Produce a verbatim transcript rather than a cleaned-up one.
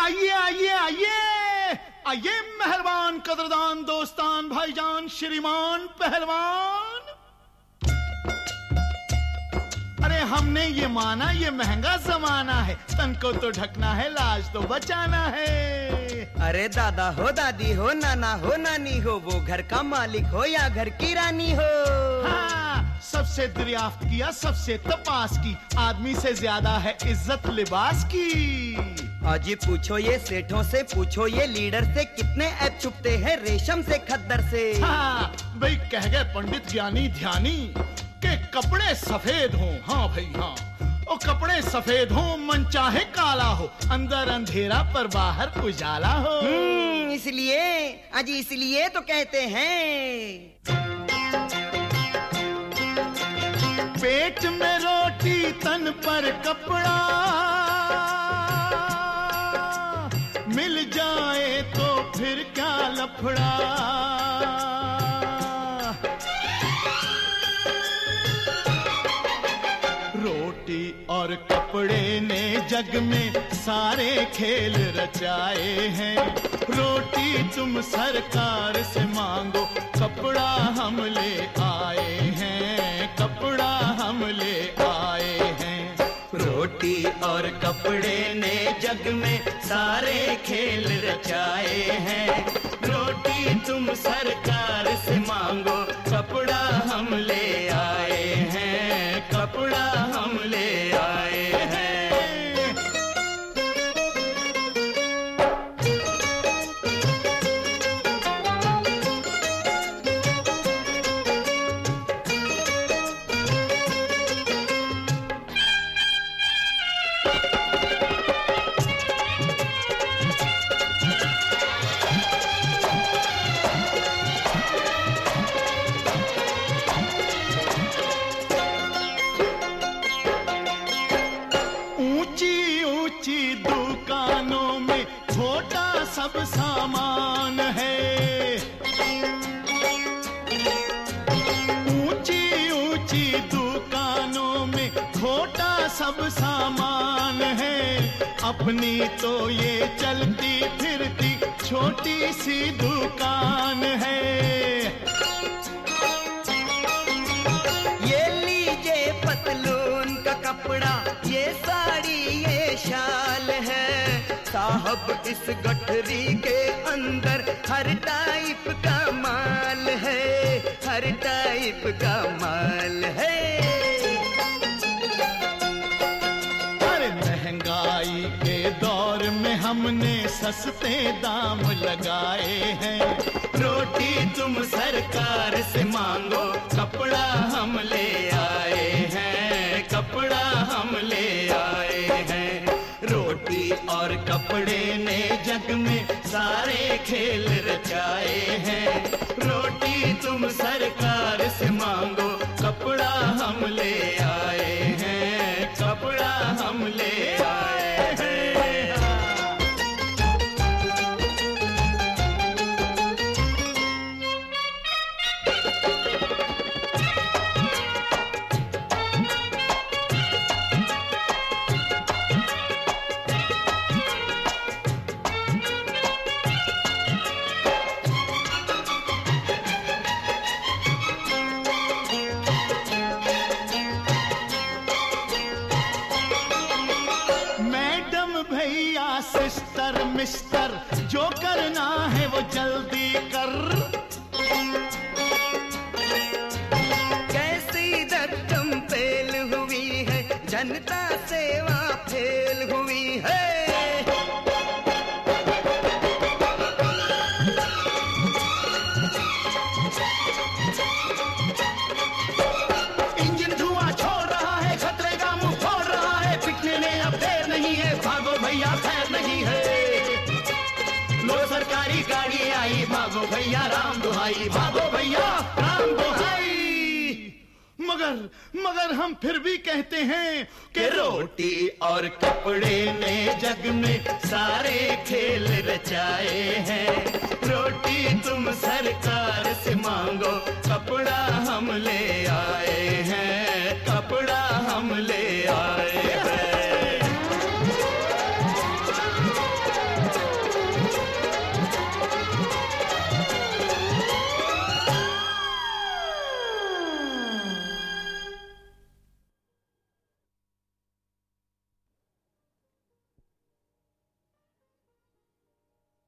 आइए आइए आइए आइए मेहरबान कदरदान दोस्तान भाईजान श्रीमान पहलवान। अरे हमने ये माना ये महंगा जमाना है, तन को तो ढकना है, लाज तो बचाना है। अरे दादा हो दादी हो नाना हो नानी हो, वो घर का मालिक हो या घर की रानी हो। हाँ, सबसे दरियाफ्त किया सबसे तपास की, आदमी से ज्यादा है इज्जत लिबास की। आज पूछो ये सेठों से, पूछो ये लीडर से, कितने ऐप छुपते हैं रेशम से खद्दर से। हाँ भाई कह गए पंडित ज्ञानी ध्यानी के कपड़े सफेद हों। हाँ भाई हाँ, ओ कपड़े सफेद हों, मन चाहे काला हो, अंदर अंधेरा पर बाहर उजाला हो। हम्म, इसलिए आज इसलिए तो कहते हैं पेट में रोटी तन पर कपड़ा, मिल जाए तो फिर क्या लफड़ा। रोटी और कपड़े ने जग में सारे खेल रचाए हैं। रोटी तुम सरकार से मांगो, कपड़ा हम ले आए हैं, कपड़ा हम ले आए हैं। रोटी और कपड़े ने जग में सारे खेल रचाए हैं। रोटी तुम सरकार से मांगो, कपड़ा हम ले आए हैं, कपड़ा हम ले आए हैं। दुकानों में छोटा सब सामान है। ऊंची ऊंची दुकानों में छोटा सब सामान है। अपनी तो ये चलती फिरती छोटी सी दुकान है। ये लीजिए पतलून का कपड़ा, ये साड़ी ये शाल है। साहब इस गठरी के अंदर हर टाइप का माल है, हर टाइप का माल है। अरे महंगाई के दौर में हमने सस्ते दाम लगाए हैं। रोटी तुम सरकार से मांगो, कपड़ा हम ले आए हैं, कपड़ा हम ले आए हैं। रोटी और कपड़े ने जग में सारे खेल रचाए हैं। रोटी तुम सरकार से मांगो, कपड़ा हम ले आए हैं, कपड़ा हम ले आए हैं। सिस्टर मिस्टर जो करना है वो जल्दी कर। कैसी धड़कन फेल हुई है, जनता सेवा फेल हुई है। इंजन धुआं छोड़ रहा है, खतरे का मुंह फोड़ रहा है। पिटने में अब देर नहीं है, भागो भैया खैर नहीं है। लो सरकारी गाड़ी आई, भागो भैया राम दुहाई, भागो भैया राम दुहाई। मगर मगर हम फिर भी कहते हैं कि रोटी और कपड़े ने जग में सारे खेल रचाए हैं। रोटी तुम सरकार से मांगो, कपड़ा हम ले आए हैं, कपड़ा हम ले आए